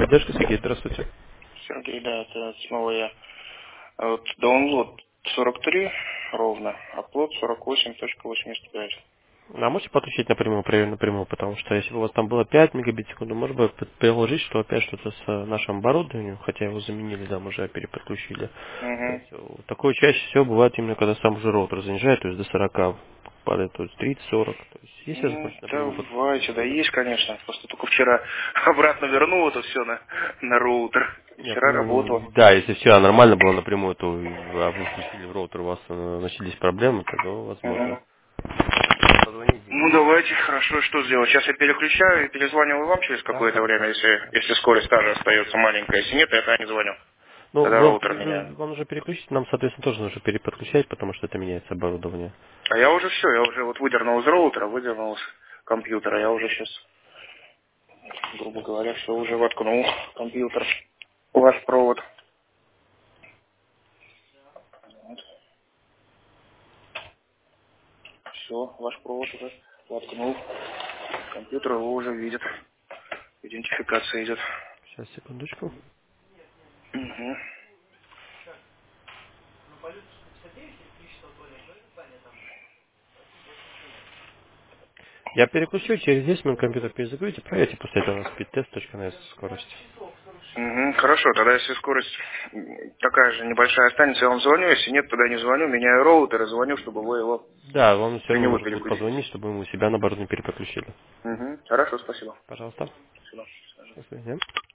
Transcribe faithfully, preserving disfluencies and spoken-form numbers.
поддержка, Сергей, здравствуйте. Сергей, да, это снова я. А Вот download сорок три ровно, upload сорок восемь точка восемьдесят пять. А можете подключить напрямую, проверить напрямую, потому что если бы у вас там было пять мегабит в секунду, может быть, приложить, что опять что-то с э, нашим оборудованием, хотя его заменили, да, мы уже переподключили. То Угу. есть, э, такое чаще всего бывает именно, когда сам уже роутер занижает, то есть до сорока падает, то есть тридцать-сорок. То есть, если Ну, захочешь напрямую подключить, давайте, да, можно. есть, конечно. Просто только вчера обратно вернул это все на, на роутер. И Нет, вчера работало. ну, да, если вчера нормально было напрямую, то и- а вы включили в роутер, у вас э, начались проблемы, тогда возможно Угу. позвонить Ну, и... давайте, хорошо, что сделать? Сейчас я переключаю и перезваниваю вам через Да, какое-то хорошо. время, если, если скорость та же остается маленькая. Если нет, я тогда не звоню. Ну, Тогда вам роутер уже, меняю. вам уже переключить, нам, соответственно, тоже нужно переподключать, потому что это меняется оборудование. А я уже все, я уже вот выдернул из роутера, выдернул из компьютера. Я уже сейчас, грубо говоря, все уже воткнул в компьютер. Ваш провод. Все, ваш провод уже воткнул. Компьютер его уже видит. Идентификация идет. Сейчас, секундочку. Угу. Я переключу, через десять минут компьютер перезагрузите, проверьте после этого на speedtest.net скорость. Угу. Хорошо, тогда если скорость м, такая же небольшая останется, я вам звоню. Если нет, тогда не звоню, меняю роутер и звоню, чтобы вы его Да, вам все при равно него нужно будет переключить. позвонить, чтобы мы у себя на оборудование переподключили. Угу. Хорошо, спасибо. Пожалуйста. Спасибо. До свидания. До свидания.